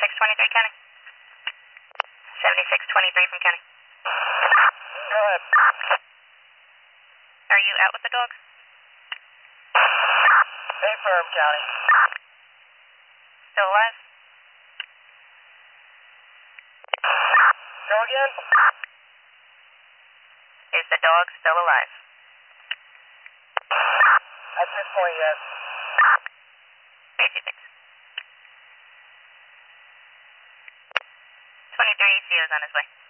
7623 County. 7623 from County. Go ahead. Are you out with the dog? Affirm, County. Still alive? Go again? Is the dog still alive? At this point, yes. Safety 6. 23 ECO is on his way.